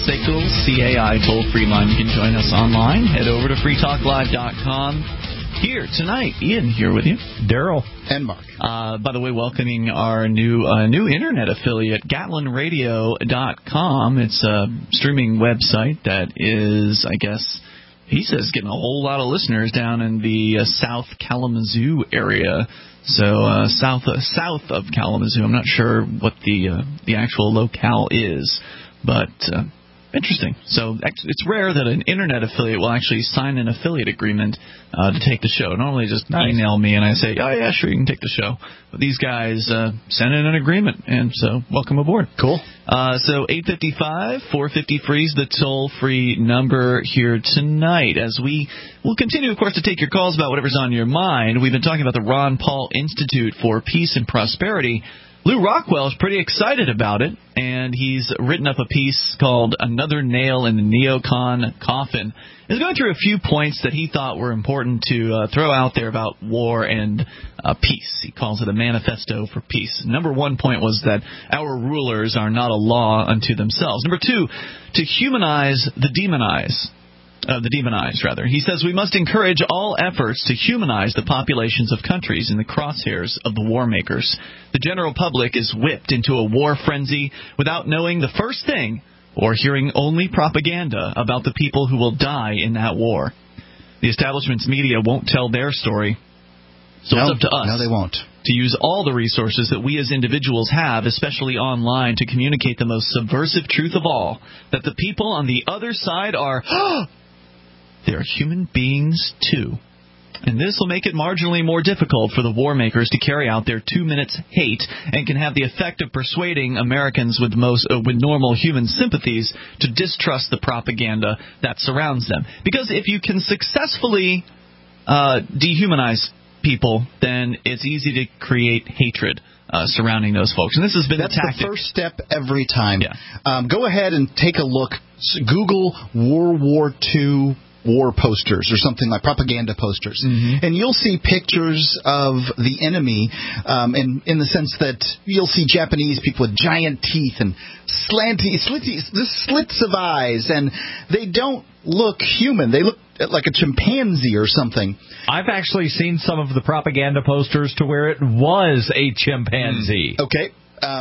Stay Cool, CAI toll-free line. You can join us online. Head over to freetalklive.com. Here tonight, Ian here with you. Daryl. And Mark. By the way, welcoming our new internet affiliate, GatlinRadio.com. It's a streaming website that is, I guess, he says, getting a whole lot of listeners down in the South Kalamazoo area. So south of Kalamazoo. I'm not sure what the actual locale is, but interesting. So it's rare that an internet affiliate will actually sign an affiliate agreement to take the show. Normally just email me and I say, oh, yeah, sure, you can take the show. But these guys sent in an agreement, and so welcome aboard. Cool. So 855-450-FREE is the toll-free number here tonight. As we will continue, of course, to take your calls about whatever's on your mind. We've been talking about the Ron Paul Institute for Peace and Prosperity. Lou Rockwell is pretty excited about it, and he's written up a piece called Another Nail in the Neocon Coffin. He's going through a few points that he thought were important to throw out there about war and peace. He calls it a manifesto for peace. Number one point was that our rulers are not a law unto themselves. Number two, to humanize the demonized. He says we must encourage all efforts to humanize the populations of countries in the crosshairs of the war makers. The general public is whipped into a war frenzy without knowing the first thing or hearing only propaganda about the people who will die in that war. The establishment's media won't tell their story, so it's up to us. No, they won't. To use all the resources that we as individuals have, especially online, to communicate the most subversive truth of all, that the people on the other side are... They're human beings, too. And this will make it marginally more difficult for the war makers to carry out their 2 minutes hate and can have the effect of persuading Americans with normal human sympathies to distrust the propaganda that surrounds them. Because if you can successfully dehumanize people, then it's easy to create hatred surrounding those folks. And this has been the tactic. That's the first step every time. Yeah. Go ahead and take a look. Google World War II war posters or something like propaganda posters. Mm-hmm. And you'll see pictures of the enemy in the sense that you'll see Japanese people with giant teeth and slits of eyes, and they don't look human. They look like a chimpanzee or something. I've actually seen some of the propaganda posters to where it was a chimpanzee. Okay.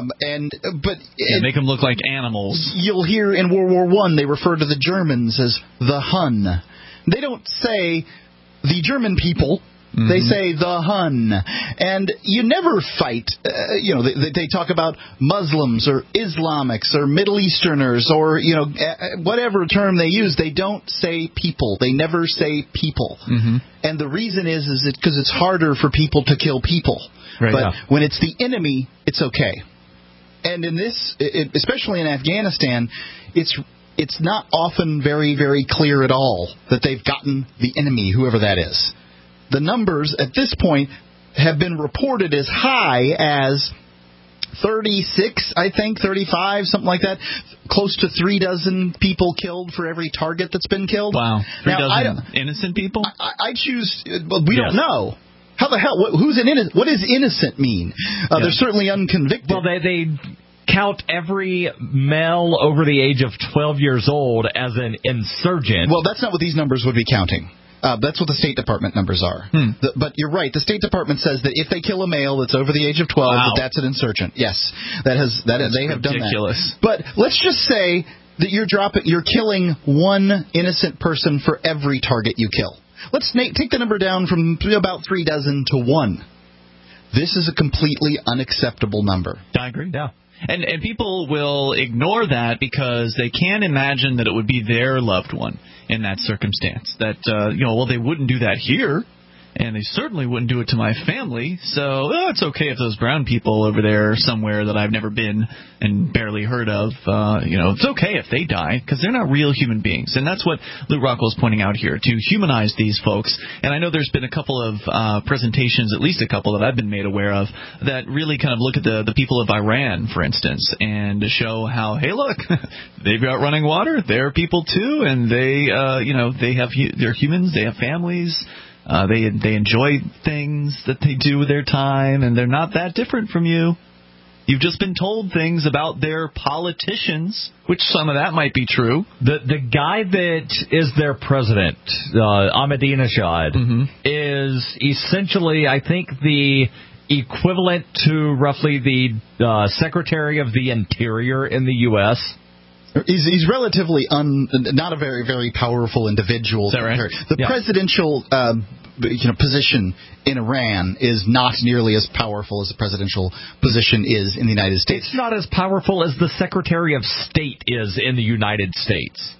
Make them look like animals. You'll hear in World War I they refer to the Germans as the Hun. They don't say the German people. Mm-hmm. They say the Hun. And you never fight. They talk about Muslims or Islamics or Middle Easterners or whatever term they use. They don't say people. They never say people. Mm-hmm. And the reason is because it's harder for people to kill people. Right, but when it's the enemy, it's okay. And in this, especially in Afghanistan, it's not often very, very clear at all that they've gotten the enemy, whoever that is. The numbers at this point have been reported as high as 36, I think, 35, something like that. Close to 3 dozen people killed for every target that's been killed. Wow. 3 dozen innocent people? I choose, we don't know. How the hell? Who's an innocent? What does innocent mean? They're certainly unconvicted. Well, they count every male over the age of 12 years old as an insurgent. Well, that's not what these numbers would be counting. That's what the State Department numbers are. But you're right. The State Department says that if they kill a male that's over the age of 12, that's an insurgent. Yes, they have done that. But let's just say that you're killing one innocent person for every target you kill. Let's take the number down from about 3 dozen to 1. This is a completely unacceptable number. I agree. Yeah. And people will ignore that because they can't imagine that it would be their loved one in that circumstance. That, they wouldn't do that here. And they certainly wouldn't do it to my family, so it's okay if those brown people over there somewhere that I've never been and barely heard of, it's okay if they die, because they're not real human beings. And that's what Lou Rockwell's pointing out here, to humanize these folks. And I know there's been a couple of presentations, at least a couple that I've been made aware of, that really kind of look at the people of Iran, for instance, and show how, hey, look, they've got running water, they're people too, and they're humans, they have families. They enjoy things that they do with their time, and they're not that different from you. You've just been told things about their politicians, which some of that might be true. The guy that is their president, Ahmadinejad, is essentially, I think, the equivalent to roughly the Secretary of the Interior in the U.S. He's relatively not a very, very powerful individual. Is that right? The presidential position in Iran is not nearly as powerful as the presidential position is in the United States. It's not as powerful as the Secretary of State is in the United States.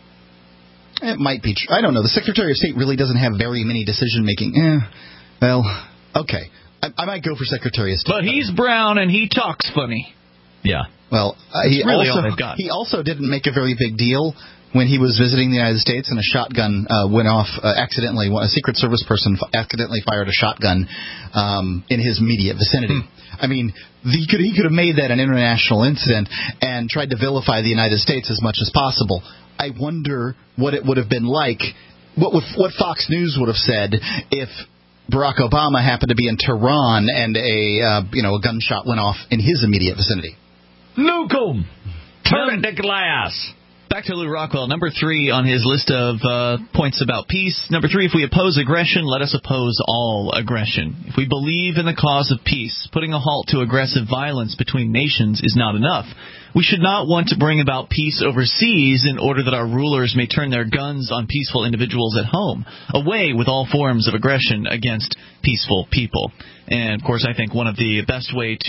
It might be true. I don't know. The Secretary of State really doesn't have very many decision-making. Well, okay. I might go for Secretary of State. But he's brown and he talks funny. Yeah. Well, he also didn't make a very big deal when he was visiting the United States and a shotgun went off accidentally. A Secret Service person accidentally fired a shotgun in his immediate vicinity. I mean, he could have made that an international incident and tried to vilify the United States as much as possible. I wonder what it would have been like, what Fox News would have said if Barack Obama happened to be in Tehran and a gunshot went off in his immediate vicinity. Nuke 'em! Turn it to glass! Back to Lou Rockwell. Number 3 on his list of points about peace. Number 3, if we oppose aggression, let us oppose all aggression. If we believe in the cause of peace, putting a halt to aggressive violence between nations is not enough. We should not want to bring about peace overseas in order that our rulers may turn their guns on peaceful individuals at home. Away with all forms of aggression against peaceful people. And, of course, I think one of the best ways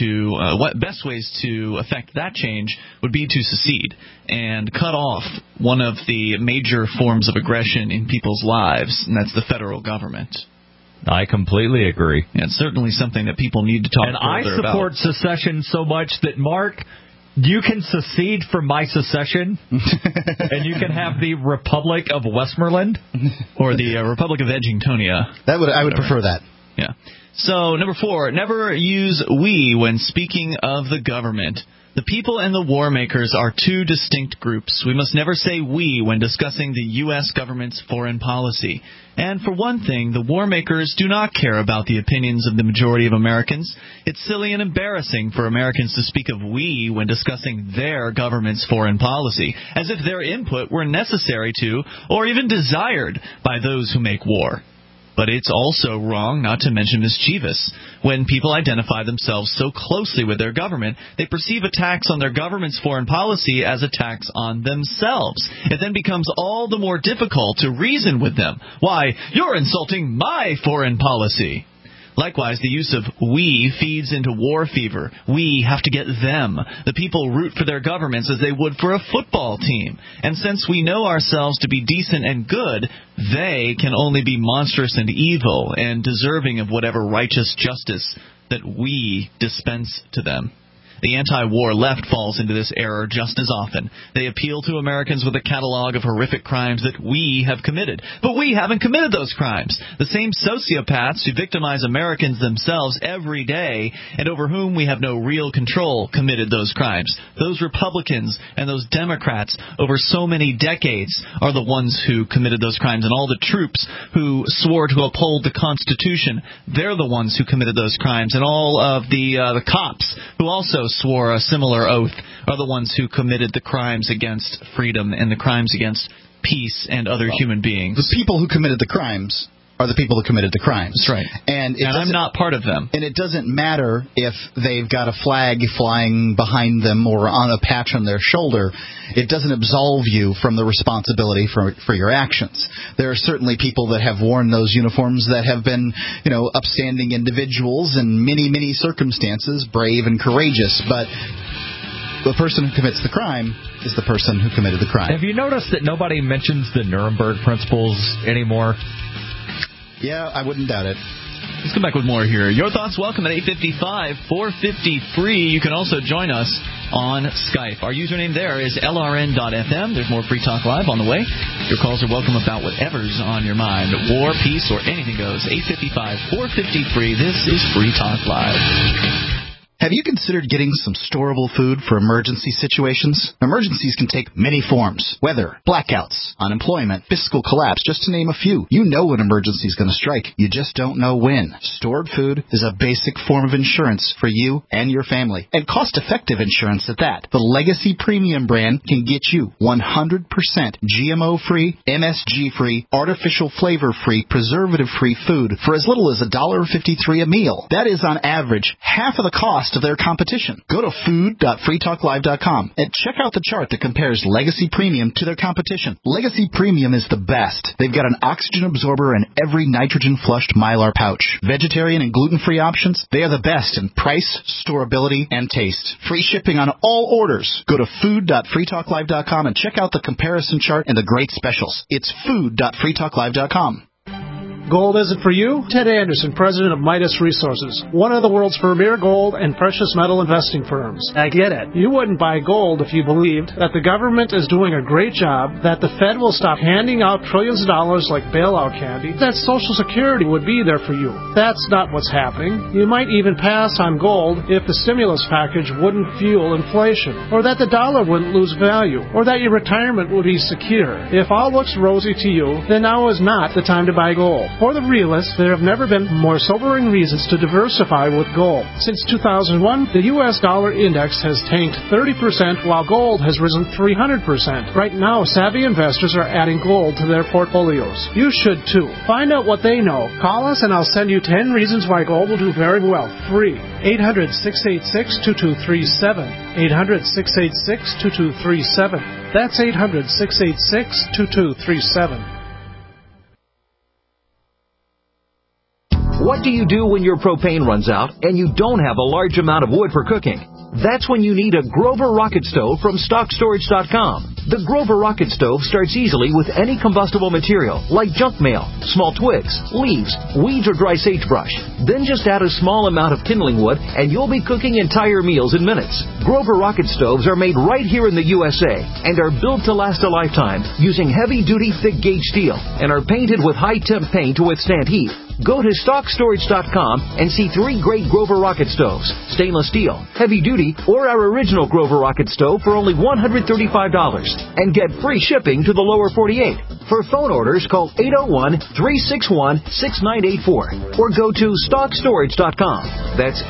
to affect that change would be to secede and cut off one of the major forms of aggression in people's lives, and that's the federal government. I completely agree. Yeah, it's certainly something that people need to talk further about. And I support secession so much that, Mark, you can secede from my secession, and you can have the Republic of Westmoreland. Or the Republic of Edgingtonia. I would prefer that. Yeah. So, number 4, never use we when speaking of the government. The people and the war makers are two distinct groups. We must never say we when discussing the U.S. government's foreign policy. And for one thing, the war makers do not care about the opinions of the majority of Americans. It's silly and embarrassing for Americans to speak of we when discussing their government's foreign policy, as if their input were necessary to, or even desired, by those who make war. But it's also wrong, not to mention mischievous. When people identify themselves so closely with their government, they perceive attacks on their government's foreign policy as attacks on themselves. It then becomes all the more difficult to reason with them. Why, you're insulting my foreign policy. Likewise, the use of we feeds into war fever. We have to get them. The people root for their governments as they would for a football team. And since we know ourselves to be decent and good, they can only be monstrous and evil and deserving of whatever righteous justice that we dispense to them. The anti-war left falls into this error just as often. They appeal to Americans with a catalog of horrific crimes that we have committed. But we haven't committed those crimes. The same sociopaths who victimize Americans themselves every day and over whom we have no real control committed those crimes. Those Republicans and those Democrats over so many decades are the ones who committed those crimes. And all the troops who swore to uphold the Constitution, they're the ones who committed those crimes. And all of the cops who also swore a similar oath are the ones who committed the crimes against freedom and the crimes against peace and other human beings. The people who committed the crimes are the people who committed the crimes. That's right. And I'm not part of them. And it doesn't matter if they've got a flag flying behind them or on a patch on their shoulder. It doesn't absolve you from the responsibility for your actions. There are certainly people that have worn those uniforms that have been, upstanding individuals in many, many circumstances, brave and courageous. But the person who commits the crime is the person who committed the crime. Have you noticed that nobody mentions the Nuremberg Principles anymore? Yeah, I wouldn't doubt it. Let's come back with more here. Your thoughts welcome at 855-450-FREE. You can also join us on Skype. Our username there is LRN.FM. There's more Free Talk Live on the way. Your calls are welcome about whatever's on your mind. War, peace, or anything goes. 855-450-FREE. This is Free Talk Live. Have you considered getting some storable food for emergency situations? Emergencies can take many forms. Weather, blackouts, unemployment, fiscal collapse, just to name a few. You know when an emergency is going to strike. You just don't know when. Stored food is a basic form of insurance for you and your family. And cost-effective insurance at that. The Legacy Premium brand can get you 100% GMO-free, MSG-free, artificial flavor-free, preservative-free food for as little as $1.53 a meal. That is on average half of the cost of their competition. Go to food.freetalklive.com and check out the chart that compares Legacy Premium to their competition. Legacy Premium is the best. They've got an oxygen absorber in every nitrogen-flushed Mylar pouch. Vegetarian and gluten-free options, they are the best in price, storability, and taste. Free shipping on all orders. Go to food.freetalklive.com and check out the comparison chart and the great specials. It's food.freetalklive.com. Gold isn't for you? Ted Anderson, president of Midas Resources, one of the world's premier gold and precious metal investing firms. I get it. You wouldn't buy gold if you believed that the government is doing a great job, that the Fed will stop handing out trillions of dollars like bailout candy, that Social Security would be there for you. That's not what's happening. You might even pass on gold if the stimulus package wouldn't fuel inflation, or that the dollar wouldn't lose value, or that your retirement would be secure. If all looks rosy to you, then now is not the time to buy gold. For the realists, there have never been more sobering reasons to diversify with gold. Since 2001, the U.S. dollar index has tanked 30%, while gold has risen 300%. Right now, savvy investors are adding gold to their portfolios. You should too. Find out what they know. Call us and I'll send you 10 reasons why gold will do very well. Free. 800-686-2237. 800-686-2237. That's 800-686-2237. What do you do when your propane runs out and you don't have a large amount of wood for cooking? That's when you need a Grover Rocket Stove from StockStorage.com. The Grover Rocket Stove starts easily with any combustible material, like junk mail, small twigs, leaves, weeds, or dry sagebrush. Then just add a small amount of kindling wood, and you'll be cooking entire meals in minutes. Grover Rocket Stoves are made right here in the USA and are built to last a lifetime using heavy-duty, thick-gauge steel and are painted with high-temp paint to withstand heat. Go to StockStorage.com and see 3 great Grover Rocket Stoves, stainless steel, heavy-duty, or our original Grover Rocket Stove for only $135, and get free shipping to the lower 48. For phone orders, call 801-361-6984 or go to StockStorage.com. That's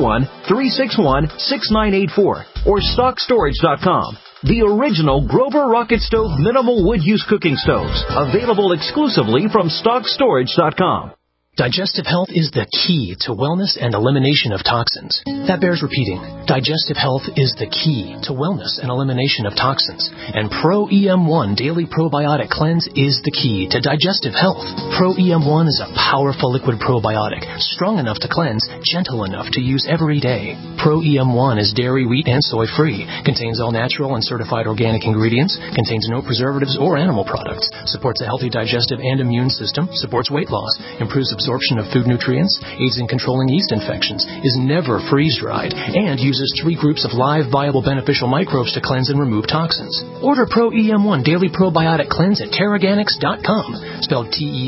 801-361-6984 or StockStorage.com. The original Grover Rocket Stove minimal wood use cooking stoves, available exclusively from StockStorage.com. Digestive health is the key to wellness and elimination of toxins. That bears repeating. Digestive health is the key to wellness and elimination of toxins. And Pro EM1 Daily Probiotic Cleanse is the key to digestive health. Pro EM1 is a powerful liquid probiotic, strong enough to cleanse, gentle enough to use every day. Pro EM1 is dairy, wheat, and soy free, contains all natural and certified organic ingredients, contains no preservatives or animal products, supports a healthy digestive and immune system, supports weight loss, improves absorption of food nutrients, aids in controlling yeast infections, is never freeze-dried, and uses 3 groups of live, viable, beneficial microbes to cleanse and remove toxins. Order Pro EM1 Daily Probiotic Cleanse at Terraganics.com, spelled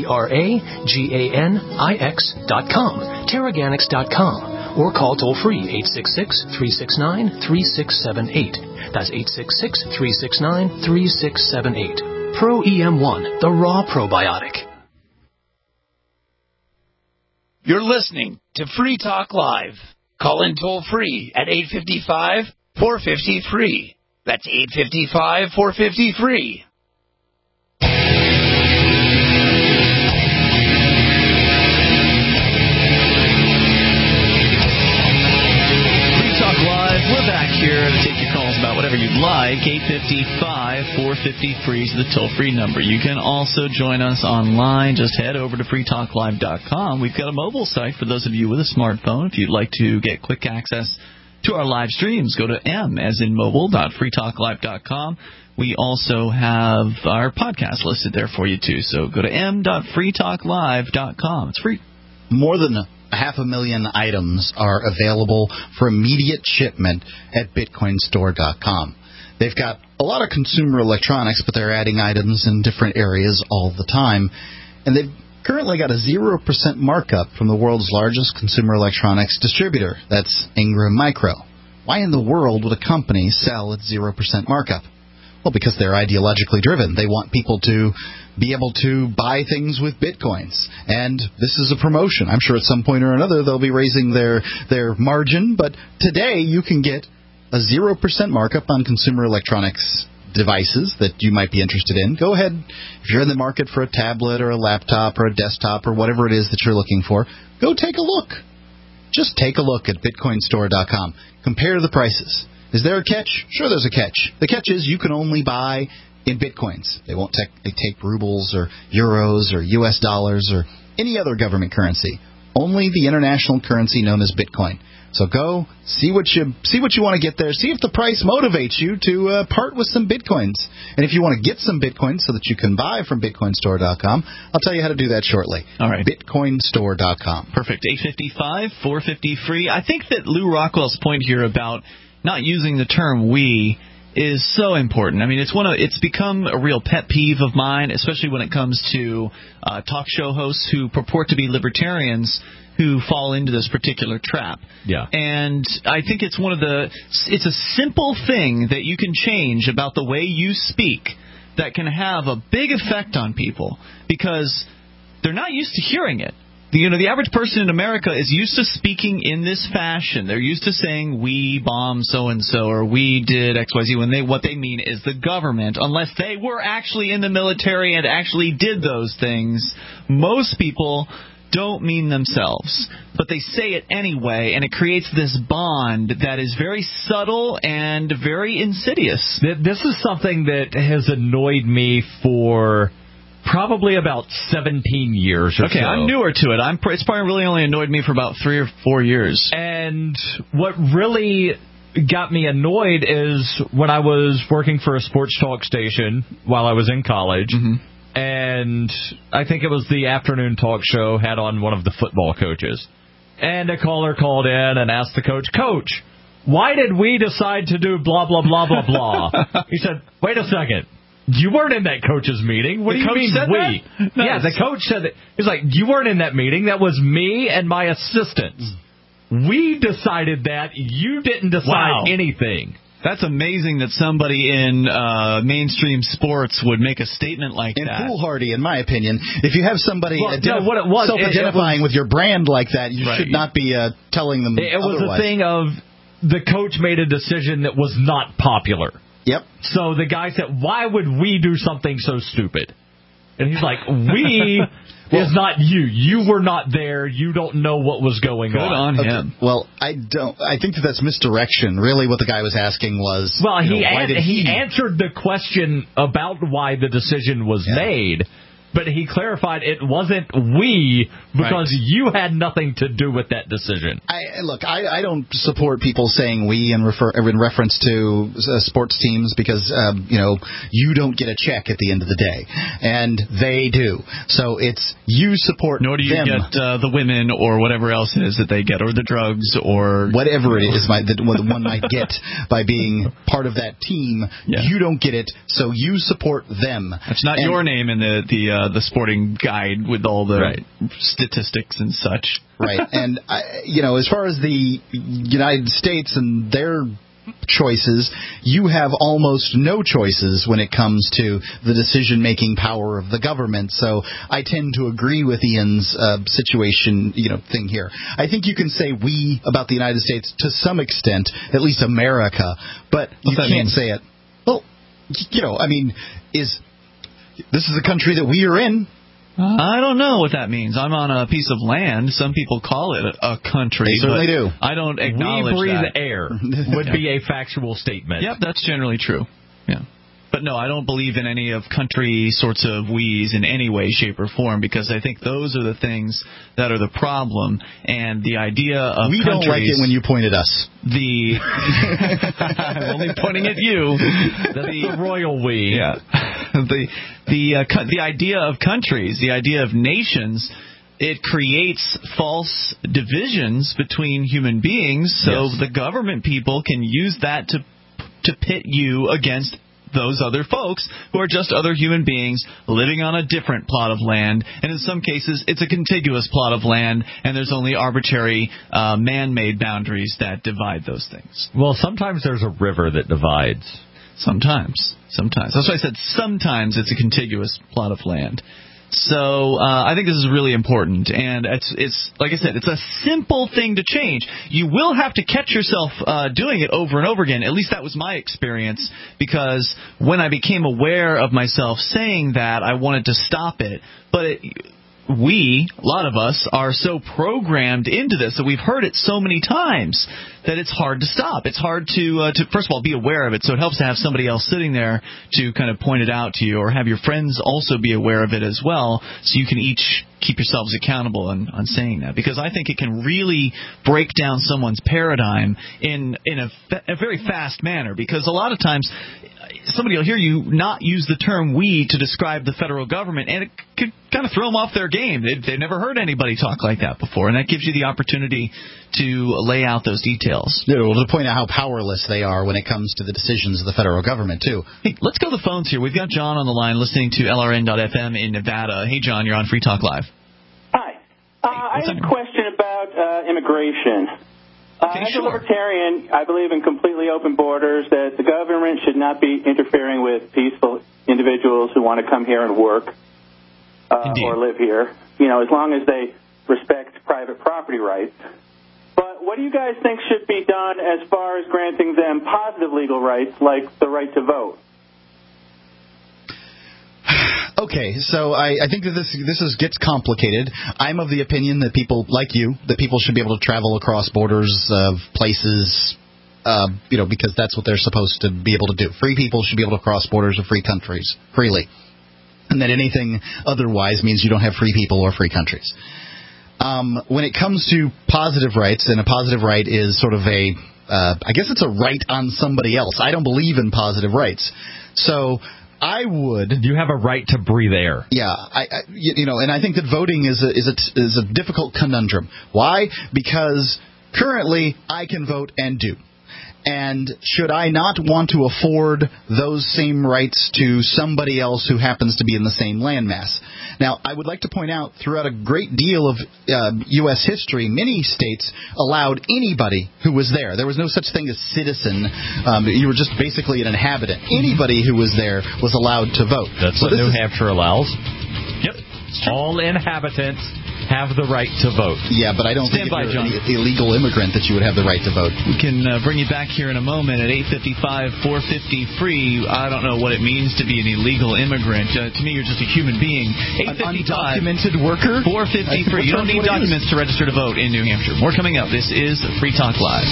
Terraganix.com, Terraganics.com, or call toll-free 866-369-3678. That's 866-369-3678. Pro EM1, the raw probiotic. You're listening to Free Talk Live. Call in toll-free at 855-450-FREE. That's 855-450-FREE. We're back here to take your calls about whatever you'd like. 855-450-FREE is the toll-free number. You can also join us online. Just head over to freetalklive.com. We've got a mobile site for those of you with a smartphone. If you'd like to get quick access to our live streams, go to m.freetalklive.com. We also have our podcast listed there for you, too. So go to m.freetalklive.com. It's free. More than 500,000 items are available for immediate shipment at bitcoinstore.com. They've got a lot of consumer electronics, but they're adding items in different areas all the time. And they've currently got a 0% markup from the world's largest consumer electronics distributor. That's Ingram Micro. Why in the world would a company sell at 0% markup? Well, because they're ideologically driven. They want people to be able to buy things with bitcoins. And this is a promotion. I'm sure at some point or another they'll be raising their margin. But today you can get a 0% markup on consumer electronics devices that you might be interested in. Go ahead. If you're in the market for a tablet or a laptop or a desktop or whatever it is that you're looking for, go take a look. Just take a look at bitcoinstore.com. Compare the prices. Is there a catch? Sure, there's a catch. The catch is you can only buy in bitcoins. They won't take rubles or euros or U.S. dollars or any other government currency. Only the international currency known as Bitcoin. So go see what you want to get there. See if the price motivates you to part with some bitcoins. And if you want to get some bitcoins so that you can buy from bitcoinstore.com, I'll tell you how to do that shortly. All right. Bitcoinstore.com. Perfect. 855 450 free. I think that Lou Rockwell's point here about not using the term "we" is so important. I mean, it's become a real pet peeve of mine, especially when it comes to talk show hosts who purport to be libertarians who fall into this particular trap. Yeah. And I think it's it's a simple thing that you can change about the way you speak that can have a big effect on people because they're not used to hearing it. The average person in America is used to speaking in this fashion. They're used to saying, we bombed so-and-so, or we did XYZ, when what they mean is the government. Unless they were actually in the military and actually did those things, most people don't mean themselves. But they say it anyway, and it creates this bond that is very subtle and very insidious. This is something that has annoyed me for probably about 17 years or so. Okay, I'm newer to it. It's probably really only annoyed me for about 3 or 4 years. And what really got me annoyed is when I was working for a sports talk station while I was in college, and I think it was the afternoon talk show had on one of the football coaches. And a caller called in and asked the coach, "Coach, why did we decide to do blah, blah, blah, blah, blah?" He said, "Wait a second. You weren't in that coach's meeting. What do you mean we?" Nice. Yeah, the coach said that. He's like, "You weren't in that meeting. That was me and my assistants. We decided that. You didn't decide anything." That's amazing that somebody in mainstream sports would make a statement like that. And foolhardy, in my opinion. If you have somebody self-identifying with your brand like that, you should not be telling them It was otherwise. a thing of the coach made a decision that was not popular. Yep. So the guy said, "Why would we do something so stupid?" And he's like, "We is not you. You were not there. You don't know what was going on." Good on him. Well, I think that's misdirection. Really, what the guy was asking was, well, he answered the question about why the decision was made. But he clarified it wasn't we because you had nothing to do with that decision. I don't support people saying we in reference to sports teams because you don't get a check at the end of the day, and they do. So it's you support them. Nor do you get the women or whatever else it is that they get, or the drugs, or whatever it is that one might get by being part of that team. Yeah. You don't get it, so you support them. That's not your name in the sporting guide with all the statistics and such. Right. And, as far as the United States and their choices, you have almost no choices when it comes to the decision-making power of the government. So I tend to agree with Ian's situation, thing here. I think you can say we about the United States to some extent, at least America, but you can't say it. Well, this is a country that we are in. I don't know what that means. I'm on a piece of land. Some people call it a country. They certainly do. I don't acknowledge we breathe that. air would be a factual statement. Yep, that's generally true. Yeah. But no, I don't believe in any of country sorts of we's in any way, shape, or form, because I think those are the things that are the problem. And the idea of we don't like it when you point at us. I'm only pointing at you. The royal we. Yeah. The idea of countries, the idea of nations, it creates false divisions between human beings. So the government people can use that to pit you against those other folks who are just other human beings living on a different plot of land, and in some cases it's a contiguous plot of land, and there's only arbitrary man-made boundaries that divide those things. Well, sometimes there's a river that divides. Sometimes. That's why I said sometimes it's a contiguous plot of land. So I think this is really important, and it's like I said, it's a simple thing to change. You will have to catch yourself doing it over and over again. At least that was my experience, because when I became aware of myself saying that, I wanted to stop it. But a lot of us, are so programmed into this that we've heard it so many times that it's hard to stop. It's hard to first of all, be aware of it, so it helps to have somebody else sitting there to kind of point it out to you, or have your friends also be aware of it as well, so you can each keep yourselves accountable on saying that. Because I think it can really break down someone's paradigm in a very fast manner, because a lot of times somebody will hear you not use the term "we" to describe the federal government, and it could kind of throw them off their game. They've never heard anybody talk like that before, and that gives you the opportunity to lay out those details. Yeah, well, to point out how powerless they are when it comes to the decisions of the federal government, too. Hey, let's go to the phones here. We've got John on the line listening to LRN.FM in Nevada. Hey, John, you're on Free Talk Live. Hi. I have a question about immigration. As a libertarian, I believe in completely open borders, that the government should not be interfering with peaceful individuals who want to come here and work or live here, as long as they respect private property rights. But what do you guys think should be done as far as granting them positive legal rights, like the right to vote? Okay, so I think that this gets complicated. I'm of the opinion that people should be able to travel across borders of places, because that's what they're supposed to be able to do. Free people should be able to cross borders of free countries freely, and that anything otherwise means you don't have free people or free countries. When it comes to positive rights, and a positive right is sort of I guess it's a right on somebody else. I don't believe in positive rights, so I would. You have a right to breathe air. Yeah, and I think that voting is a difficult conundrum. Why? Because currently I can vote and do. And should I not want to afford those same rights to somebody else who happens to be in the same landmass? Now, I would like to point out, throughout a great deal of U.S. history, many states allowed anybody who was there. There was no such thing as citizen. You were just basically an inhabitant. Anybody who was there was allowed to vote. That's what New Hampshire allows. Yep. All inhabitants have the right to vote. Yeah, but I don't think if you're an illegal immigrant that you would have the right to vote. We can bring you back here in a moment at 855-450-FREE. I don't know what it means to be an illegal immigrant. To me, you're just a human being. 855 undocumented worker? 450-FREE. You don't need documents to register to vote in New Hampshire. More coming up. This is Free Talk Live.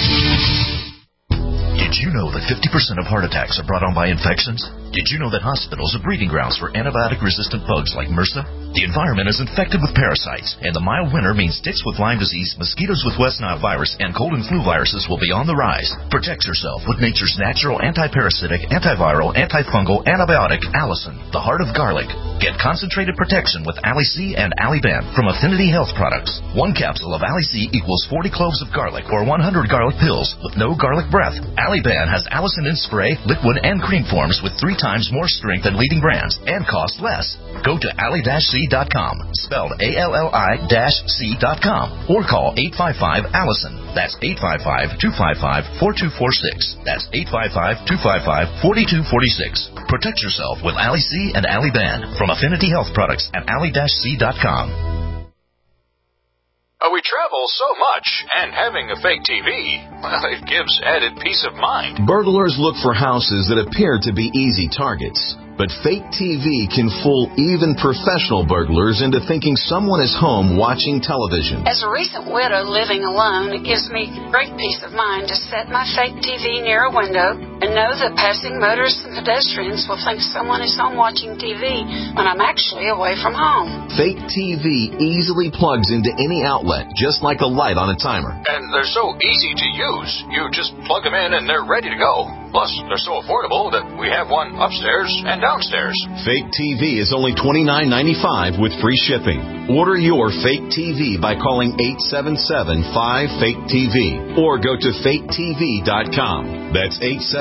Did you know that 50% of heart attacks are brought on by infections? Did you know that hospitals are breeding grounds for antibiotic-resistant bugs like MRSA? The environment is infected with parasites, and the mild winter means ticks with Lyme disease, mosquitoes with West Nile virus, and cold and flu viruses will be on the rise. Protect yourself with nature's natural anti-parasitic, antiviral, antifungal antibiotic, Allison, the heart of garlic. Get concentrated protection with Ali-C and Ali-Ben from Affinity Health Products. One capsule of Ali-C equals 40 cloves of garlic or 100 garlic pills with no garlic breath. Ali-Ben has Allison in spray, liquid, and cream forms with 3 times more strength than leading brands and cost less. Go to ali-c.com, spelled ALLI-C.com, or call 855-ALLISON. That's 855-255-4246. That's 855-255-4246. Protect yourself with Ali-C and Ali-Ben from Affinity Health Products at ali-c.com. We travel so much, and having a fake TV, well, it gives added peace of mind. Burglars look for houses that appear to be easy targets. But fake TV can fool even professional burglars into thinking someone is home watching television. As a recent widow living alone, it gives me great peace of mind to set my fake TV near a window and know that passing motorists and pedestrians will think someone is home watching TV when I'm actually away from home. Fake TV easily plugs into any outlet, just like a light on a timer. And they're so easy to use. You just plug them in and they're ready to go. Plus, they're so affordable that we have one upstairs and downstairs. Fake TV is only $29.95 with free shipping. Order your Fake TV by calling 877-5FAKE-TV or go to faketv.com. That's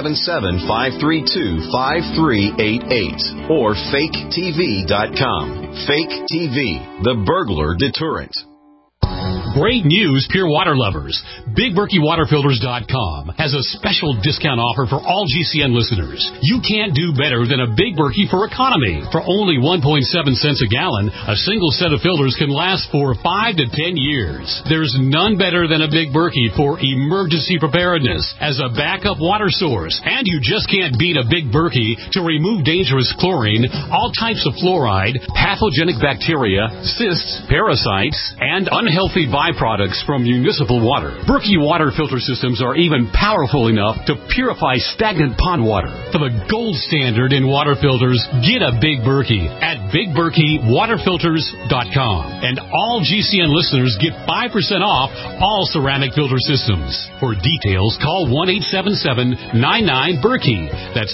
877-532-5388 or faketv.com. Fake TV, the burglar deterrent. Great news, pure water lovers. BigBerkeyWaterFilters.com has a special discount offer for all GCN listeners. You can't do better than a Big Berkey for economy. For only 1.7 cents a gallon, a single set of filters can last for 5 to 10 years. There's none better than a Big Berkey for emergency preparedness as a backup water source. And you just can't beat a Big Berkey to remove dangerous chlorine, all types of fluoride, pathogenic bacteria, cysts, parasites, and unhealthy byproducts from municipal water. Berkey water filter systems are even powerful enough to purify stagnant pond water. For the gold standard in water filters, get a Big Berkey at BigBerkeyWaterFilters.com. And all GCN listeners get 5% off all ceramic filter systems. For details, call 1-877-99-BERKEY. That's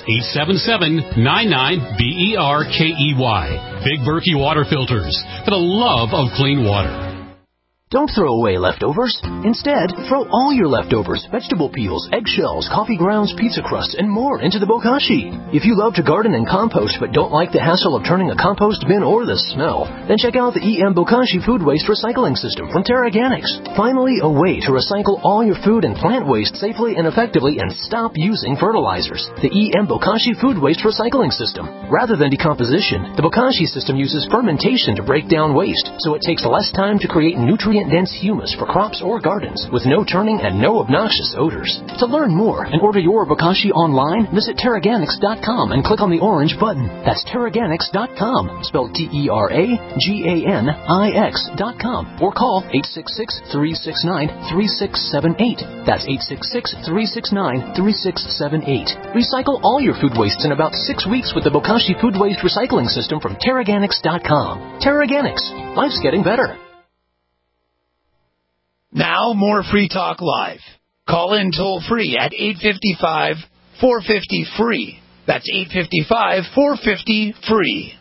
877-99-BERKEY. Big Berkey Water Filters, for the love of clean water. Don't throw away leftovers. Instead, throw all your leftovers, vegetable peels, eggshells, coffee grounds, pizza crusts, and more into the bokashi. If you love to garden and compost but don't like the hassle of turning a compost bin or the smell, then check out the EM Bokashi Food Waste Recycling System from TerraGanix. Finally, a way to recycle all your food and plant waste safely and effectively and stop using fertilizers. The EM Bokashi Food Waste Recycling System. Rather than decomposition, the Bokashi system uses fermentation to break down waste, so it takes less time to create nutrient-dense humus for crops or gardens with no turning and no obnoxious odors. To learn more and order your Bokashi online, visit TerraGanix.com and click on the orange button. That's TerraGanix.com, spelled TerraGanix.com, or call 866-369-3678. That's 866-369-3678. Recycle all your food wastes in about 6 weeks with the Bokashi Food Waste Recycling System from TerraGanix.com. TerraGanix. Life's getting better. Now, more Free Talk Live. Call in toll-free at 855-450-FREE. That's 855-450-FREE.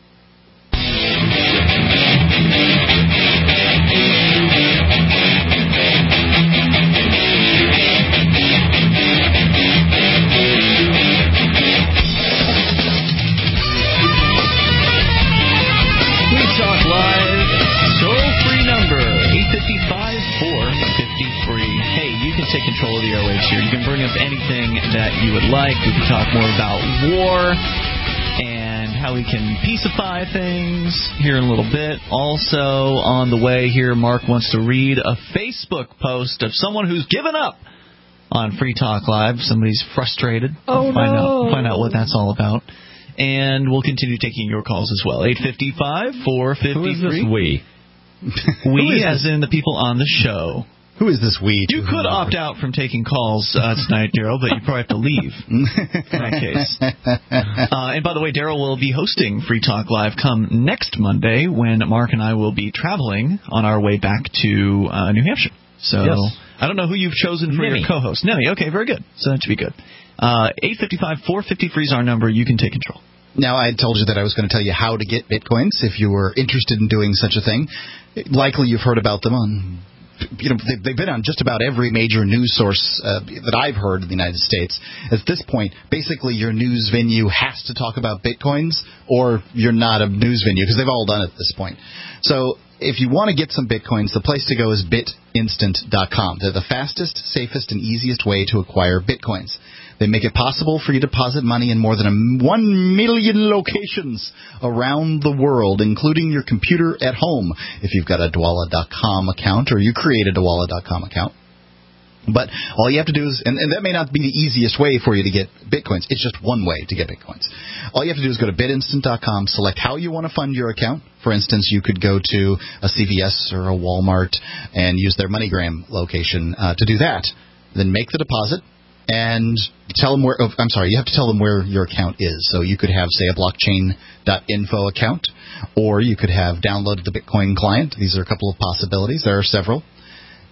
Free Talk Live, toll-free number, 855-450-FREE. Hey, you can take control of the airwaves here. You can bring up anything that you would like. We can talk more about war and how we can peacify things here in a little bit. Also, on the way here, Mark wants to read a Facebook post of someone who's given up on Free Talk Live. Somebody's frustrated. Find out what that's all about. And we'll continue taking your calls as well. 855-450-FREE. Who is this we? We, as in the people on the show. Who is this we? You could opt out from taking calls tonight, Daryl, but you probably have to leave in that case. And by the way, Daryl will be hosting Free Talk Live come next Monday when Mark and I will be traveling on our way back to New Hampshire. So yes. I don't know who you've chosen for your co-host. Nemi. Okay, very good. So that should be good. 855-450-FREE is our number. You can take control. Now, I told you that I was going to tell you how to get Bitcoins if you were interested in doing such a thing. Likely you've heard about them on, they've been on just about every major news source that I've heard in the United States. At this point, basically your news venue has to talk about Bitcoins or you're not a news venue because they've all done it at this point. So if you want to get some Bitcoins, the place to go is BitInstant.com. They're the fastest, safest, and easiest way to acquire Bitcoins. They make it possible for you to deposit money in more than 1 million locations around the world, including your computer at home, if you've got a Dwolla.com account or you create a Dwolla.com account. But all you have to do is, and that may not be the easiest way for you to get Bitcoins. It's just one way to get Bitcoins. All you have to do is go to BitInstant.com, select how you want to fund your account. For instance, you could go to a CVS or a Walmart and use their MoneyGram location to do that. Then make the deposit. And tell them where. You have to tell them where your account is. So you could have, say, a blockchain.info account, or you could have downloaded the Bitcoin client. These are a couple of possibilities. There are several.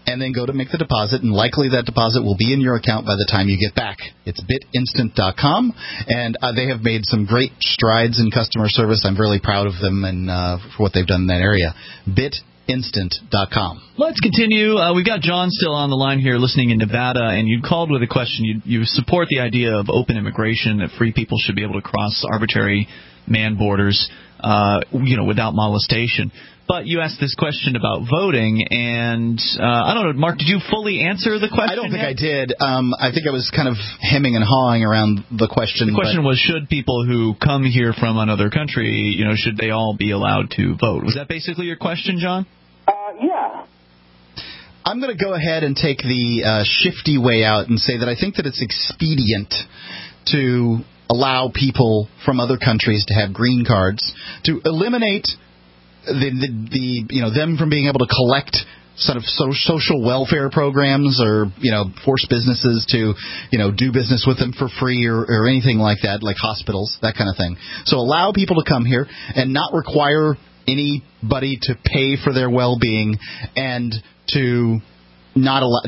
and then go to make the deposit, and likely that deposit will be in your account by the time you get back. It's BitInstant.com, and they have made some great strides in customer service. I'm really proud of them and for what they've done in that area. BitInstant.com. Let's continue. We've got John still on the line here listening in Nevada, and you called with a question. You support the idea of open immigration, that free people should be able to cross arbitrary man borders, without molestation. But you asked this question about voting, and I don't know, Mark, did you fully answer the question? I don't think I did. I think I was kind of hemming and hawing around the question. The question was, should people who come here from another country, should they all be allowed to vote? Was that basically your question, John? Yeah. I'm going to go ahead and take the shifty way out and say that I think that it's expedient to allow people from other countries to have green cards, to eliminate them from being able to collect sort of social welfare programs, or force businesses to do business with them for free or anything like that, like hospitals, that kind of thing. So allow people to come here and not require anybody to pay for their well-being, and to not allow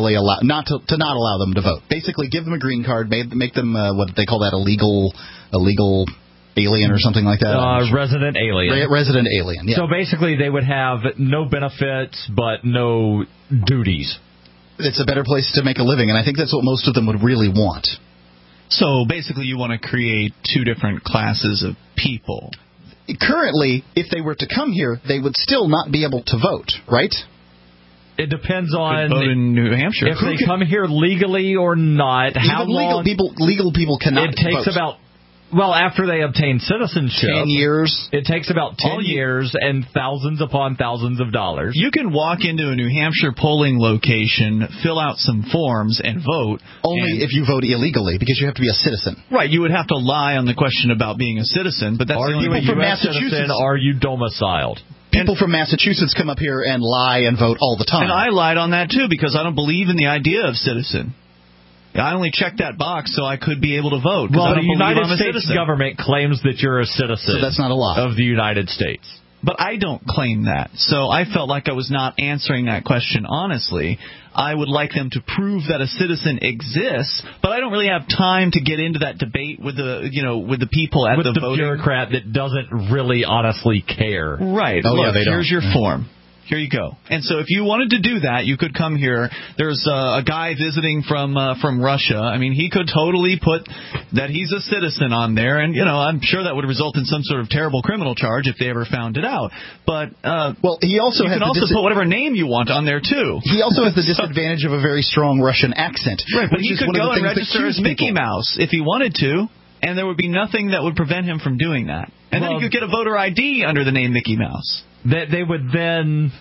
them to vote. Basically, give them a green card, make them what they call that, illegal alien or something like that. Resident alien. Resident alien, yeah. So basically they would have no benefits but no duties. It's a better place to make a living, and I think that's what most of them would really want. So basically you want to create two different classes of people. Currently, if they were to come here, they would still not be able to vote, right? It depends on vote in New Hampshire. If they come here legally or not. How long? Legal people cannot vote. It takes about... Well, after they obtain citizenship... 10 years. It takes about 10 years and thousands upon thousands of dollars. You can walk into a New Hampshire polling location, fill out some forms, and vote. Only if you vote illegally, because you have to be a citizen. Right, you would have to lie on the question about being a citizen, but that's the only way. People from Massachusetts, are you domiciled? People from Massachusetts come up here and lie and vote all the time. And I lied on that, too, because I don't believe in the idea of citizen. I only checked that box so I could be able to vote. Well, the United States government claims that you're a citizen. So that's not a lie. Of the United States. But I don't claim that. So I felt like I was not answering that question honestly. I would like them to prove that a citizen exists, but I don't really have time to get into that debate with the people at the voting. Bureaucrat that doesn't really honestly care. Right. Oh, look, yeah, here's your form. Here you go. And so if you wanted to do that, you could come here. There's a guy visiting from Russia. I mean, he could totally put that he's a citizen on there, and I'm sure that would result in some sort of terrible criminal charge if they ever found it out. But he also you can also put whatever name you want on there too. He also has the disadvantage of a very strong Russian accent. Right, but he could go and register as Mickey Mouse if he wanted to, and there would be nothing that would prevent him from doing that. And then he could get a voter ID under the name Mickey Mouse. That they would then,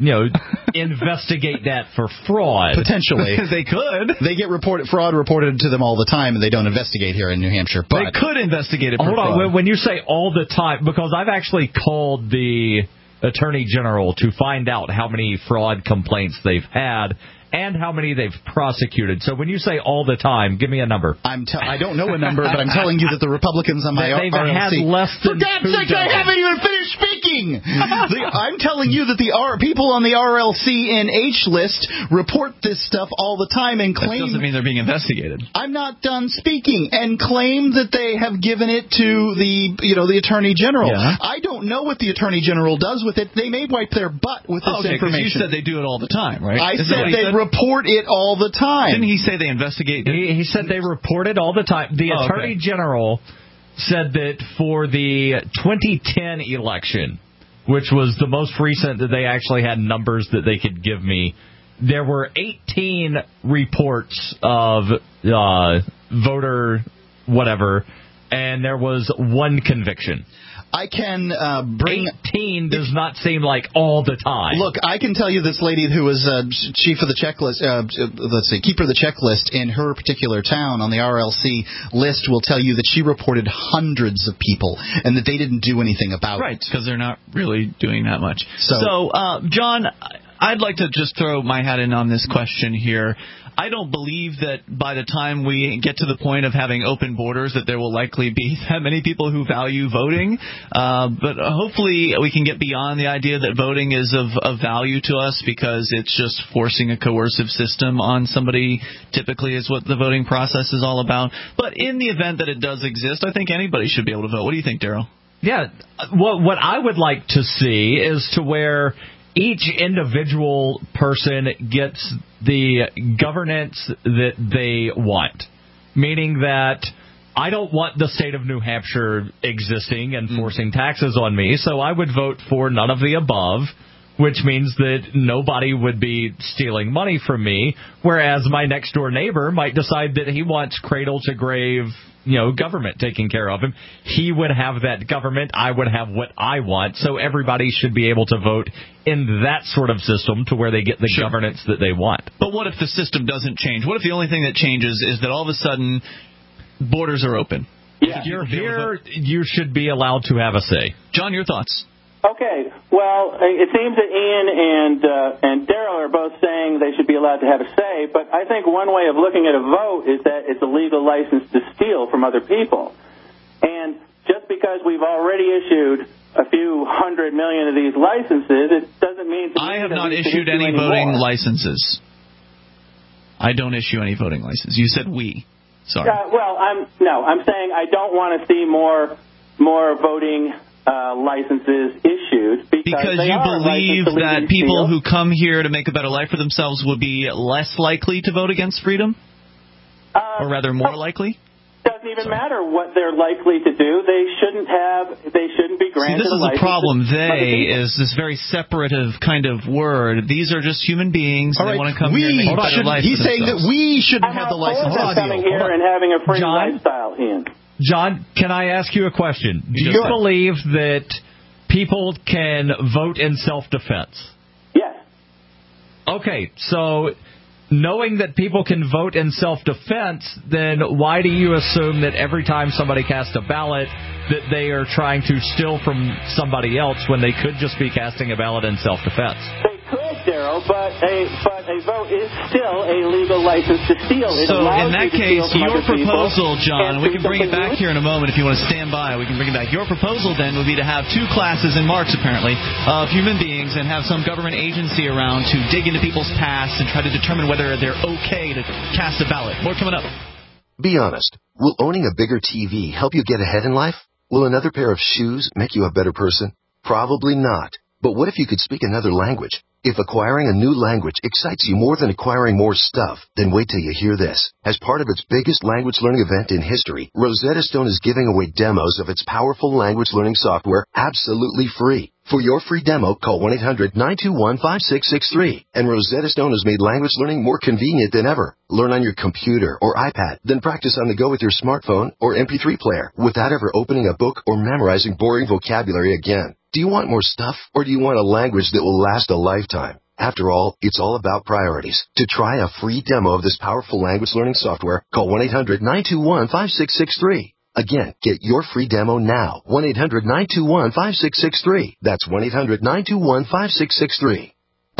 investigate that for fraud. Potentially. They could. They get fraud reported to them all the time, and they don't investigate here in New Hampshire. But they could investigate it for fraud. Hold on. When you say all the time, because I've actually called the Attorney General to find out how many fraud complaints they've had and how many they've prosecuted. So when you say all the time, give me a number. I don't know a number, but I'm telling you that the Republicans on my RLC... They've had less than... For God's sake, I haven't even finished speaking! I'm telling you that the people on the RLCNH list report this stuff all the time and claim... That doesn't mean they're being investigated. I'm not done speaking. And claim that they have given it to the Attorney General. Yeah. I don't know what the Attorney General does with it. They may wipe their butt with this information. You said they do it all the time, right? I said they report it all the time. Didn't he say they investigate? He said they report it all the time. The Attorney General said that for the 2010 election, which was the most recent that they actually had numbers that they could give me, there were 18 reports of voter whatever, and there was one conviction. I can bring... 18 does not seem like all the time. Look, I can tell you this lady who was chief of the checklist, keeper of the checklist in her particular town on the RLC list will tell you that she reported hundreds of people and that they didn't do anything about it. Right, because they're not really doing that much. So John... I'd like to just throw my hat in on this question here. I don't believe that by the time we get to the point of having open borders that there will likely be that many people who value voting. But hopefully we can get beyond the idea that voting is of value to us because it's just forcing a coercive system on somebody, typically is what the voting process is all about. But in the event that it does exist, I think anybody should be able to vote. What do you think, Daryl? Yeah, what I would like to see is to where each individual person gets the governance that they want, meaning that I don't want the state of New Hampshire existing and forcing taxes on me, so I would vote for none of the above, which means that nobody would be stealing money from me, whereas my next-door neighbor might decide that he wants cradle-to-grave, government taking care of him. He would have that government. I would have what I want. So everybody should be able to vote in that sort of system to where they get the governance that they want. But what if the system doesn't change? What if the only thing that changes is that all of a sudden borders are open? Yeah. If you're here, you should be allowed to have a say. John, your thoughts? Okay, well, it seems that Ian and Daryl are both saying they should be allowed to have a say, but I think one way of looking at a vote is that it's a legal license to steal from other people. And just because we've already issued a few 100 million of these licenses, it doesn't mean... I have not issued any voting licenses. I don't issue any voting licenses. You said we. Sorry. I'm saying I don't want to see more voting licenses issued because you believe that people who come here to make a better life for themselves would be less likely to vote against freedom, or rather more likely. Doesn't even matter what they're likely to do. They shouldn't be granted. See, this is the problem. They is this very separative kind of word. These are just human beings. They want to come here and make a better life. He's saying that we shouldn't have the license. Coming here and having a free lifestyle, Ian. John, can I ask you a question? Do you believe that people can vote in self-defense? Yes. Okay, so knowing that people can vote in self-defense, then why do you assume that every time somebody casts a ballot that they are trying to steal from somebody else when they could just be casting a ballot in self-defense? They could, Daryl, but a vote is still a legal license to steal. So in that case, your proposal, John, we can bring it back here in a moment if you want to stand by. We can bring it back. Your proposal then would be to have two classes in Marx, apparently, of human beings and have some government agency around to dig into people's past and try to determine whether they're okay to cast a ballot. More coming up. Be honest. Will owning a bigger TV help you get ahead in life? Will another pair of shoes make you a better person? Probably not. But what if you could speak another language? If acquiring a new language excites you more than acquiring more stuff, then wait till you hear this. As part of its biggest language learning event in history, Rosetta Stone is giving away demos of its powerful language learning software absolutely free. For your free demo, call 1-800-921-5663. And Rosetta Stone has made language learning more convenient than ever. Learn on your computer or iPad, then practice on the go with your smartphone or MP3 player without ever opening a book or memorizing boring vocabulary again. Do you want more stuff, or do you want a language that will last a lifetime? After all, it's all about priorities. To try a free demo of this powerful language learning software, call 1-800-921-5663. Again, get your free demo now. 1-800-921-5663. That's 1-800-921-5663.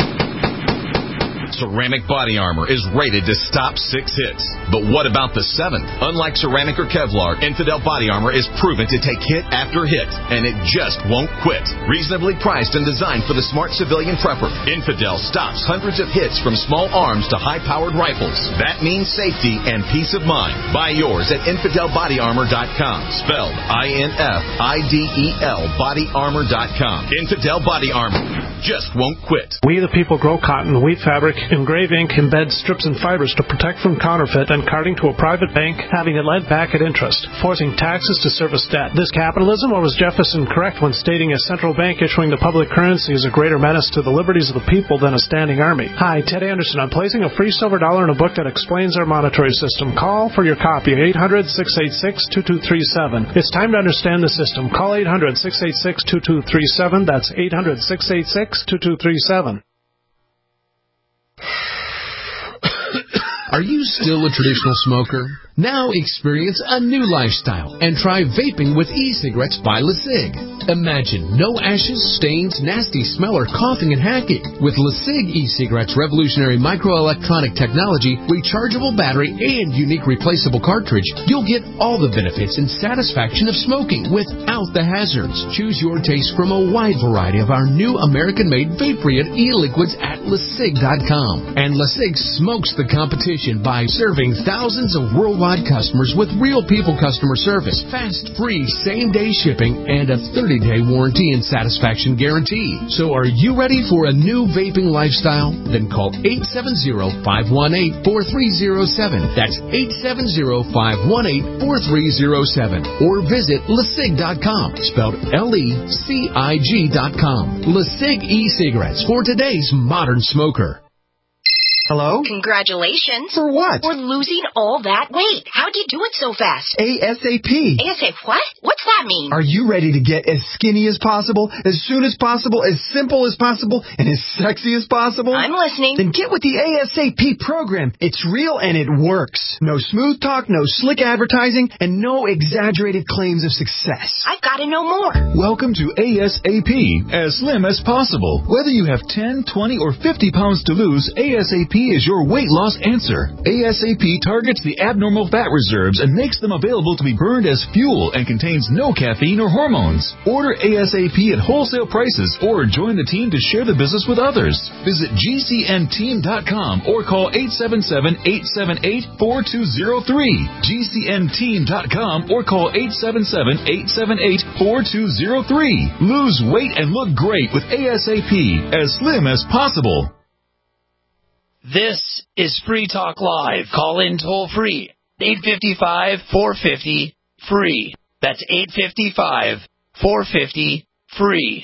Ceramic Body Armor is rated to stop 6 hits. But what about the 7th? Unlike ceramic or Kevlar, Infidel Body Armor is proven to take hit after hit, and it just won't quit. Reasonably priced and designed for the smart civilian prepper, Infidel stops hundreds of hits from small arms to high-powered rifles. That means safety and peace of mind. Buy yours at InfidelBodyArmor.com. Spelled INFIDEL BodyArmor.com. Infidel Body Armor just won't quit. We the people grow cotton, weave fabric, engrave ink, embed strips and fibers to protect from counterfeit and carting to a private bank, having it lent back at interest, forcing taxes to service debt. This capitalism, or was Jefferson correct when stating a central bank issuing the public currency is a greater menace to the liberties of the people than a standing army? Hi, Ted Anderson. I'm placing a free silver dollar in a book that explains our monetary system. Call for your copy, 800-686-2237. It's time to understand the system. Call 800-686-2237. That's 800-686-2237. Are you still a traditional smoker? Now experience a new lifestyle and try vaping with e-cigarettes by LeSig. Imagine no ashes, stains, nasty smell, or coughing and hacking. With LeSig e-cigarettes' revolutionary microelectronic technology, rechargeable battery, and unique replaceable cartridge, you'll get all the benefits and satisfaction of smoking without the hazards. Choose your taste from a wide variety of our new American-made vape-free e-liquids at LeSig.com. And LeSig smokes the competition by serving thousands of worldwide customers with real people customer service, fast, free, same-day shipping, and a 30-day warranty and satisfaction guarantee. So are you ready for a new vaping lifestyle? Then call 870-518-4307. That's 870-518-4307. Or visit LeSig.com, spelled LECIG.com. LeSig e-cigarettes for today's modern smoker. Hello? Congratulations. For what? For losing all that weight. How'd you do it so fast? ASAP. ASAP what? What's that mean? Are you ready to get as skinny as possible, as soon as possible, as simple as possible, and as sexy as possible? I'm listening. Then get with the ASAP program. It's real and it works. No smooth talk, no slick advertising, and no exaggerated claims of success. I've got to know more. Welcome to ASAP, as slim as possible. Whether you have 10, 20, or 50 pounds to lose, ASAP is your weight loss answer. ASAP targets the abnormal fat reserves and makes them available to be burned as fuel and contains no caffeine or hormones. Order ASAP at wholesale prices or join the team to share the business with others. Visit GCNteam.com or call 877-878-4203. GCNteam.com or call 877-878-4203. Lose weight and look great with ASAP, as slim as possible. This is Free Talk Live. Call in toll free. 855-450-FREE. That's 855-450-FREE.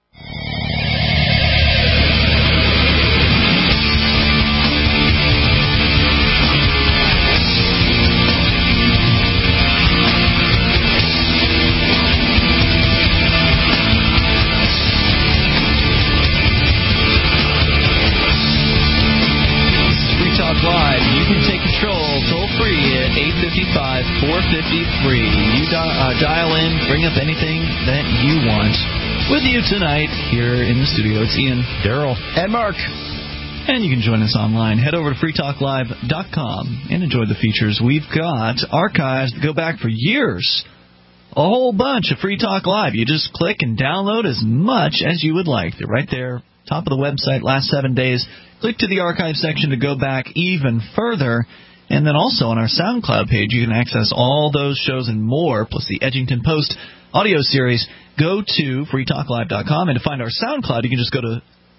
Live. You can take control toll free at 855-450-FREE. You dial in, bring up anything that you want. With you tonight here in the studio, it's Ian, Daryl, and Mark. And you can join us online. Head over to freetalklive.com and enjoy the features we've got archives that go back for years. A whole bunch of Free Talk Live. You just click and download as much as you would like. They're right there, top of the website, last 7 days. Click to the archive section to go back even further. And then also on our SoundCloud page, you can access all those shows and more, plus the Edgington Post audio series. Go to freetalklive.com, and to find our SoundCloud, you can just go to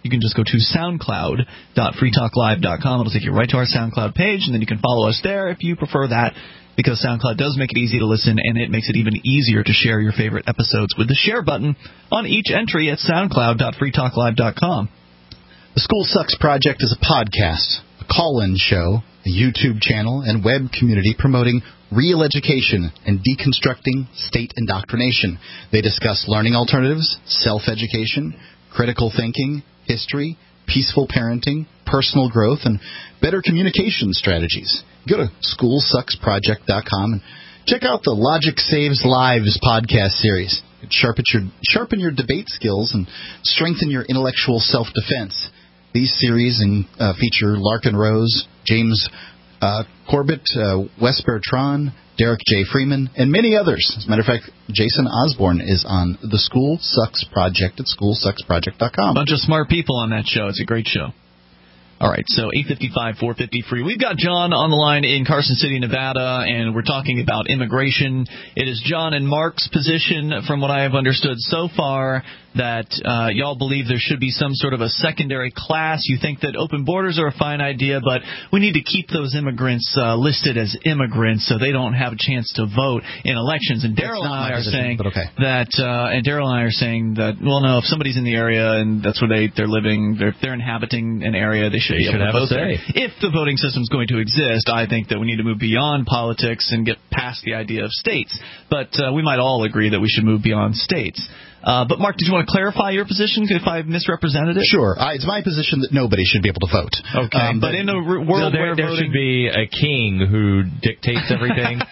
soundcloud.freetalklive.com. It'll take you right to our SoundCloud page, and then you can follow us there if you prefer that, because SoundCloud does make it easy to listen, and it makes it even easier to share your favorite episodes with the share button on each entry at soundcloud.freetalklive.com. The School Sucks Project is a podcast, a call-in show, a YouTube channel, and web community promoting real education and deconstructing state indoctrination. They discuss learning alternatives, self-education, critical thinking, history, peaceful parenting, personal growth, and better communication strategies. Go to schoolsucksproject.com and check out the Logic Saves Lives podcast series. It sharpen your debate skills and strengthen your intellectual self-defense. These series feature Larkin Rose, James Corbett, Wes Bertrand, Derek J. Freeman, and many others. As a matter of fact, Jason Osborne is on the School Sucks Project at schoolsucksproject.com. Bunch of smart people on that show. It's a great show. All right, so 855-450-FREE. We've got John on the line in Carson City, Nevada, and we're talking about immigration. It is John and Mark's position, from what I have understood so far, that y'all believe there should be some sort of a secondary class. You think that open borders are a fine idea, but we need to keep those immigrants listed as immigrants so they don't have a chance to vote in elections. And Daryl and I are saying that, well, no, if somebody's in the area and that's where they're living, they're inhabiting an area, they should be able to vote there. If the voting system's going to exist, I think that we need to move beyond politics and get past the idea of states. But we might all agree that we should move beyond states. But, Mark, did you want to clarify your position if I misrepresented it? Sure. It's my position that nobody should be able to vote. Okay. But in a world where there should be a king who dictates everything.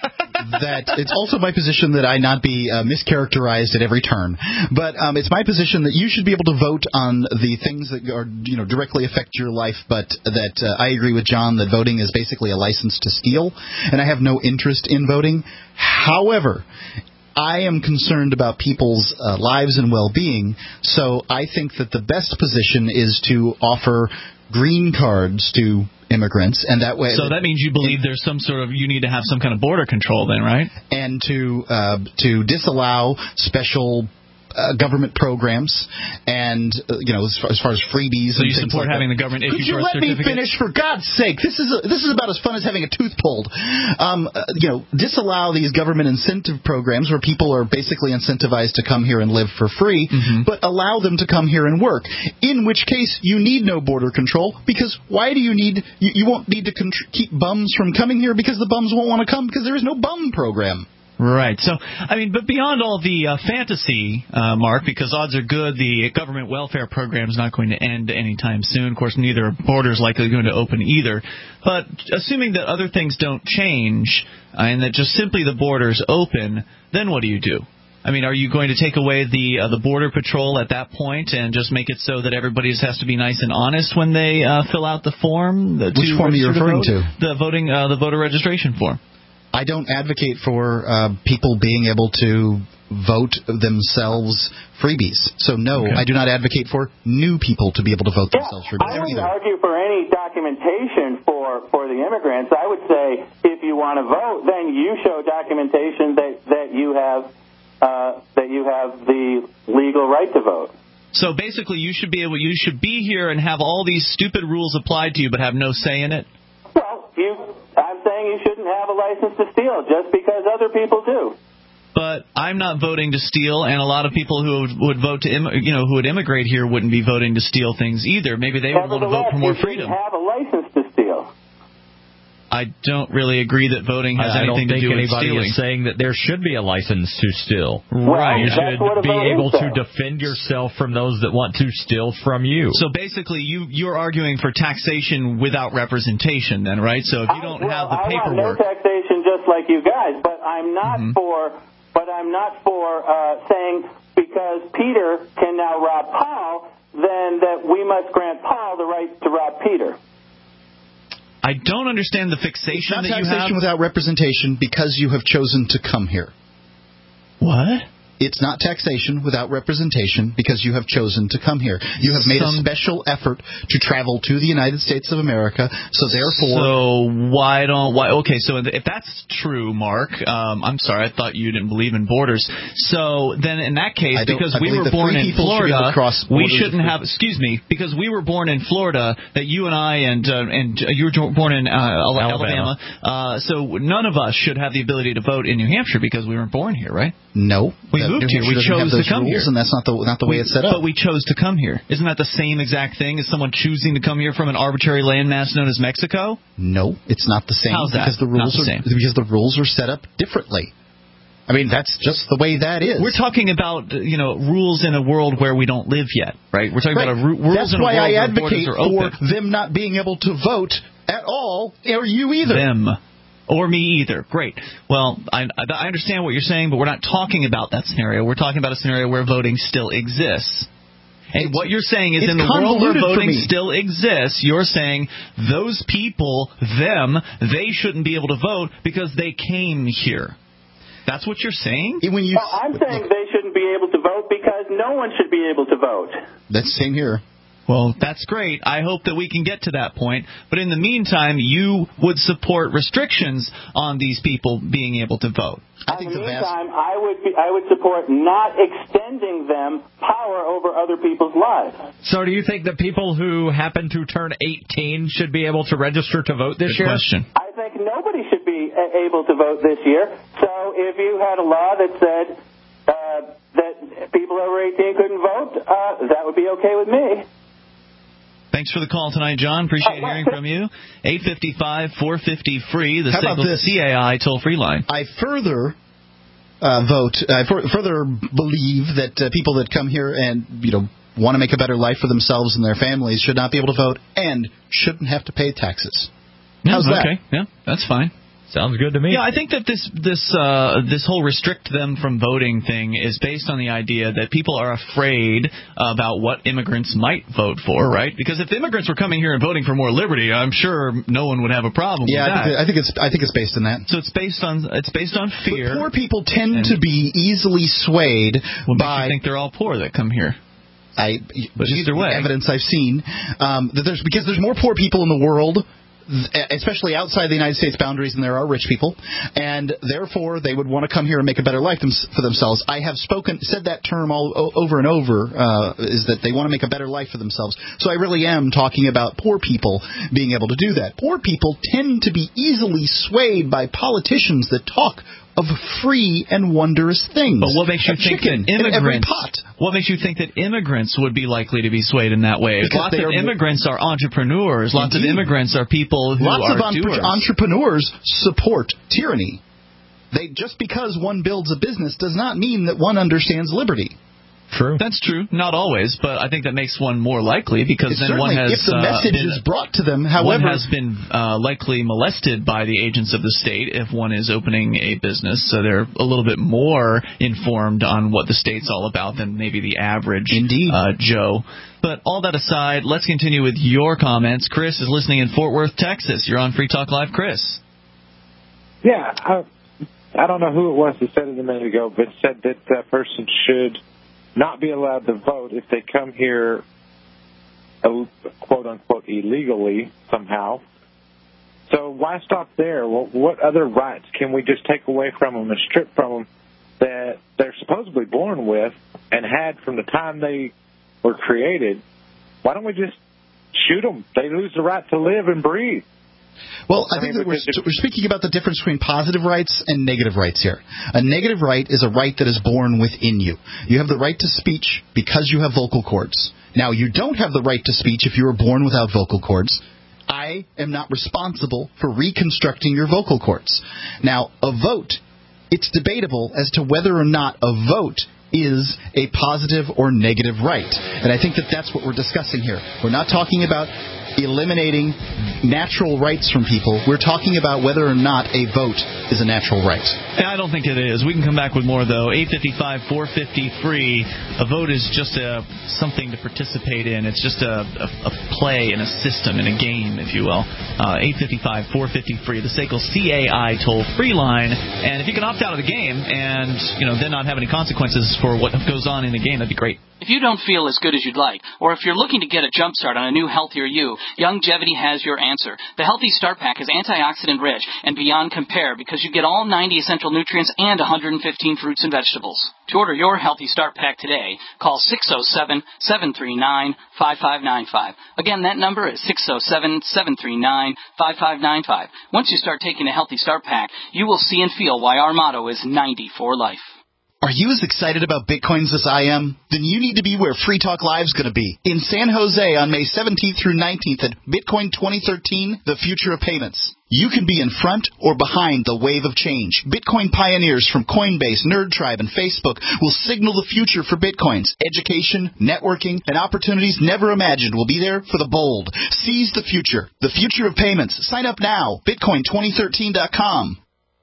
that it's also my position that I not be mischaracterized at every turn. But it's my position that you should be able to vote on the things that are, directly affect your life, but that I agree with John that voting is basically a license to steal, and I have no interest in voting. However, I am concerned about people's lives and well-being, so I think that the best position is to offer green cards to immigrants, and that way. So that means you believe there's some sort of, you need to have some kind of border control then, right? And to disallow special government programs, and as far as freebies. So and you support having the government issue your certificate? Could you let me finish, for God's sake? This is about as fun as having a tooth pulled. Disallow these government incentive programs where people are basically incentivized to come here and live for free, but allow them to come here and work. In which case, you need no border control, because why do you need? You won't need to keep bums from coming here, because the bums won't want to come because there is no bum program. Right. So, but beyond all the fantasy, Mark, because odds are good the government welfare program is not going to end anytime soon. Of course, neither are borders likely going to open either. But assuming that other things don't change and that just simply the borders open, then what do you do? Are you going to take away the border patrol at that point and just make it so that everybody has to be nice and honest when they fill out the form? Which form are you referring to? The voter registration form. I don't advocate for people being able to vote themselves freebies. So, no, I do not advocate for new people to be able to vote themselves freebies. I wouldn't argue for any documentation for the immigrants. I would say if you want to vote, then you show documentation that you have the legal right to vote. So basically, you should be here and have all these stupid rules applied to you, but have no say in it. Well, I'm saying you shouldn't have a license to steal just because other people do. But I'm not voting to steal, and a lot of people who would vote who would immigrate here wouldn't be voting to steal things either. Maybe they would want to vote for more freedom. You have a license to steal. I don't really agree that voting has anything to do with stealing. I don't think anybody is saying that there should be a license to steal. Right. You should be able to defend yourself from those that want to steal from you. So basically, you're arguing for taxation without representation then, right? So if you don't have the paperwork. I want no taxation just like you guys, but I'm not for saying because Peter can now rob Paul, then that we must grant Paul the right to rob Peter. I don't understand the fixation that you have. It's not taxation without representation because you have chosen to come here. What? It's not taxation without representation because you have chosen to come here. You have made a special effort to travel to the United States of America, so therefore... Okay, so if that's true, Mark, I'm sorry, I thought you didn't believe in borders. So then in that case, because we were born in Florida, we shouldn't have... Excuse me, because we were born in Florida, that you and I and you were born in Alabama, so none of us should have the ability to vote in New Hampshire because we weren't born here, right? No. We moved here. We chose to come here. And that's not the way it's set up. But we chose to come here. Isn't that the same exact thing as someone choosing to come here from an arbitrary landmass known as Mexico? No, it's not the same. How's that? Because the rules are set up differently. That's just the way that is. We're talking about rules in a world where we don't live yet, right? We're talking about rules in a world where borders are open. That's why I advocate for them not being able to vote at all, or you either. Them. Or me either. Great. Well, I understand what you're saying, but we're not talking about that scenario. We're talking about a scenario where voting still exists. And what you're saying is in the world where voting still exists, you're saying those people, they shouldn't be able to vote because they came here. That's what you're saying? I'm saying they shouldn't be able to vote because no one should be able to vote. That's the same here. Well, that's great. I hope that we can get to that point. But in the meantime, you would support restrictions on these people being able to vote. In the meantime, I would support not extending them power over other people's lives. So do you think that people who happen to turn 18 should be able to register to vote this year? Good question. I think nobody should be able to vote this year. So if you had a law that said that people over 18 couldn't vote, that would be okay with me. Thanks for the call tonight, John. Appreciate hearing from you. 855-450-FREE, the SACL CAI toll-free line. I further further believe that people that come here and want to make a better life for themselves and their families should not be able to vote and shouldn't have to pay taxes. How's that? Okay, yeah, that's fine. Sounds good to me. Yeah, I think that this whole restrict them from voting thing is based on the idea that people are afraid about what immigrants might vote for, right? Because if immigrants were coming here and voting for more liberty, I'm sure no one would have a problem with that. I think it's based on that. So it's based on fear. But poor people tend to be easily swayed by. I think they're all poor that come here. But either way, evidence I've seen that because there's more poor people in the world, especially outside the United States boundaries, than there are rich people, and therefore they would want to come here and make a better life for themselves. I have said that term over and over, is that they want to make a better life for themselves. So I really am talking about poor people being able to do that. Poor people tend to be easily swayed by politicians that talk of free and wondrous things. But what makes you think that immigrants? What makes you think that immigrants would be likely to be swayed in that way? Because lots of immigrants are entrepreneurs. Lots of immigrants are people who are doers. Entrepreneurs support tyranny. Just because one builds a business does not mean that one understands liberty. True. That's true. Not always, but I think that makes one more likely because then one has... If the message is brought to them, however... One has been likely molested by the agents of the state if one is opening a business, so they're a little bit more informed on what the state's all about than maybe the average Joe. But all that aside, let's continue with your comments. Chris is listening in Fort Worth, Texas. You're on Free Talk Live, Chris. Yeah, I don't know who it was that said it a minute ago, but said that that person should not be allowed to vote if they come here, quote-unquote, illegally somehow. So why stop there? Well, what other rights can we just take away from them and strip from them that they're supposedly born with and had from the time they were created? Why don't we just shoot them? They lose the right to live and breathe. Well, I think that we're speaking about the difference between positive rights and negative rights here. A negative right is a right that is born within you. You have the right to speech because you have vocal cords. Now, you don't have the right to speech if you were born without vocal cords. I am not responsible for reconstructing your vocal cords. Now, a vote, it's debatable as to whether or not a vote is a positive or negative right. And I think that that's what we're discussing here. We're not talking about eliminating natural rights from people. We're talking about whether or not a vote is a natural right. I don't think it is. We can come back with more, though. 855-450-FREE. A vote is just something to participate in. It's just a play in a system, in a game, if you will. 855-450-FREE, the SACL CAI toll-free line. And if you can opt out of the game and then not have any consequences for what goes on in the game, that'd be great. If you don't feel as good as you'd like, or if you're looking to get a jump start on a new, healthier you, Youngevity has your answer. The Healthy Start Pack is antioxidant-rich and beyond compare because you get all 90 essential nutrients and 115 fruits and vegetables. To order your Healthy Start Pack today, call 607-739-5595. Again, that number is 607-739-5595. Once you start taking the Healthy Start Pack, you will see and feel why our motto is 90 for life. Are you as excited about Bitcoins as I am? Then you need to be where Free Talk Live is going to be. In San Jose on May 17th through 19th at Bitcoin 2013, the future of payments. You can be in front or behind the wave of change. Bitcoin pioneers from Coinbase, NerdTribe, and Facebook will signal the future for Bitcoins. Education, networking, and opportunities never imagined will be there for the bold. Seize the future of payments. Sign up now. Bitcoin2013.com.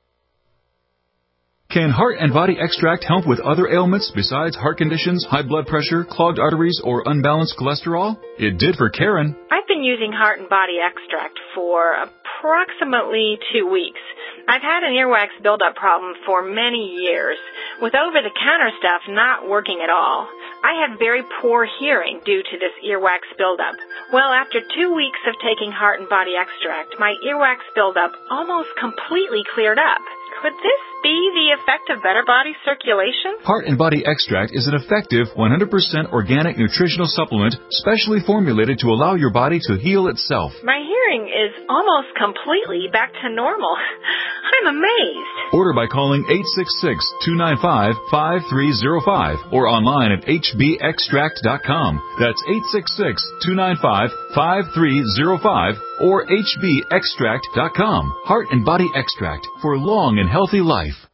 Can Heart and Body Extract help with other ailments besides heart conditions, high blood pressure, clogged arteries, or unbalanced cholesterol? It did for Karen. I've been using Heart and Body Extract for approximately 2 weeks. I've had an earwax buildup problem for many years, with over-the-counter stuff not working at all. I had very poor hearing due to this earwax buildup. Well, after 2 weeks of taking Heart and Body Extract, my earwax buildup almost completely cleared up. Could this be the effect of better body circulation? Heart and Body Extract is an effective 100% organic nutritional supplement specially formulated to allow your body to heal itself. My hearing is almost completely back to normal. I'm amazed. Order by calling 866-295-5305 or online at hbextract.com. That's 866-295-5305 or hbextract.com. Heart and Body Extract for long and healthy life.